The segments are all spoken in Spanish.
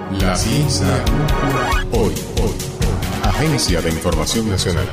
La ciencia hoy. Agencia de Información Nacional.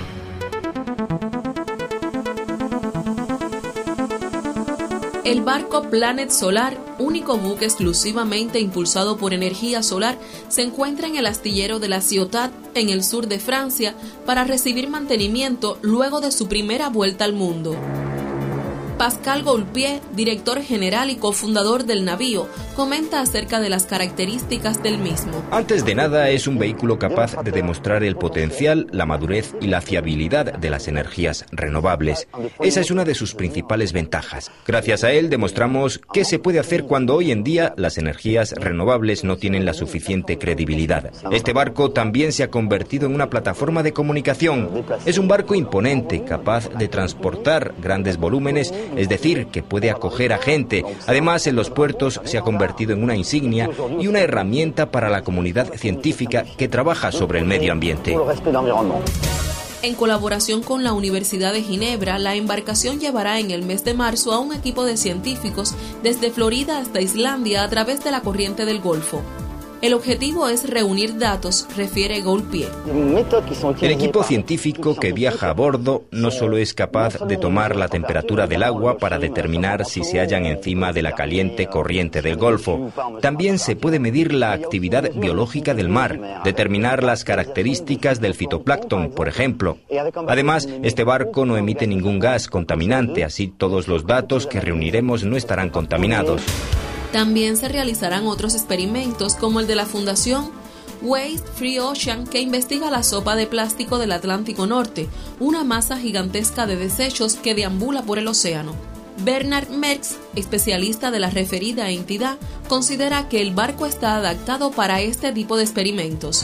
El barco Planet Solar, único buque exclusivamente impulsado por energía solar, se encuentra en el astillero de La Ciotat, en el sur de Francia, para recibir mantenimiento luego de su primera vuelta al mundo. Pascal Gaulpier, director general y cofundador del navío, comenta acerca de las características del mismo. Antes de nada, es un vehículo capaz de demostrar el potencial, la madurez y la fiabilidad de las energías renovables. Esa es una de sus principales ventajas. Gracias a él demostramos qué se puede hacer cuando hoy en día las energías renovables no tienen la suficiente credibilidad. Este barco también se ha convertido en una plataforma de comunicación. Es un barco imponente, capaz de transportar grandes volúmenes, es decir, que puede acoger a gente. Además, en los puertos se ha convertido en una insignia y una herramienta para la comunidad científica que trabaja sobre el medio ambiente. En colaboración con la Universidad de Ginebra, la embarcación llevará en el mes de marzo a un equipo de científicos desde Florida hasta Islandia a través de la corriente del Golfo. El objetivo es reunir datos, refiere Gaulpier. El equipo científico que viaja a bordo no solo es capaz de tomar la temperatura del agua para determinar si se hallan encima de la caliente corriente del Golfo, también se puede medir la actividad biológica del mar, determinar las características del fitoplancton, por ejemplo. Además, este barco no emite ningún gas contaminante, así todos los datos que reuniremos no estarán contaminados. También se realizarán otros experimentos como el de la Fundación Waste Free Ocean, que investiga la sopa de plástico del Atlántico Norte, una masa gigantesca de desechos que deambula por el océano. Bernard Merckx, especialista de la referida entidad, considera que el barco está adaptado para este tipo de experimentos.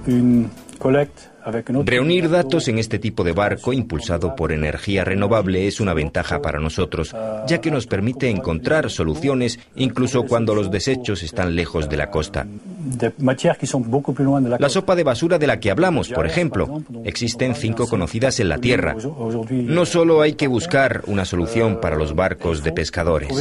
Reunir datos en este tipo de barco impulsado por energía renovable es una ventaja para nosotros, ya que nos permite encontrar soluciones incluso cuando los desechos están lejos de la costa. La sopa de basura de la que hablamos, por ejemplo, existen 5 conocidas en la Tierra. No solo hay que buscar una solución para los barcos de pescadores.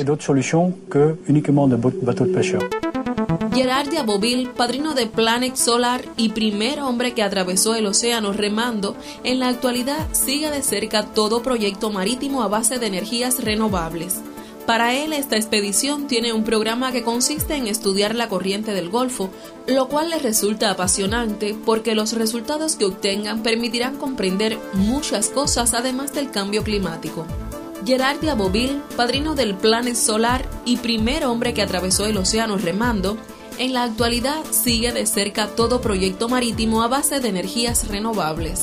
Gerard de Aboville, padrino de Planet Solar y primer hombre que atravesó el océano remando, en la actualidad sigue de cerca todo proyecto marítimo a base de energías renovables. Para él, esta expedición tiene un programa que consiste en estudiar la corriente del Golfo, lo cual le resulta apasionante porque los resultados que obtengan permitirán comprender muchas cosas además del cambio climático. Gerard de Aboville, padrino del Planet Solar y primer hombre que atravesó el océano remando, en la actualidad sigue de cerca todo proyecto marítimo a base de energías renovables.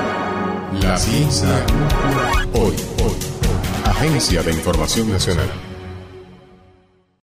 La ciencia hoy. Agencia de Información Nacional.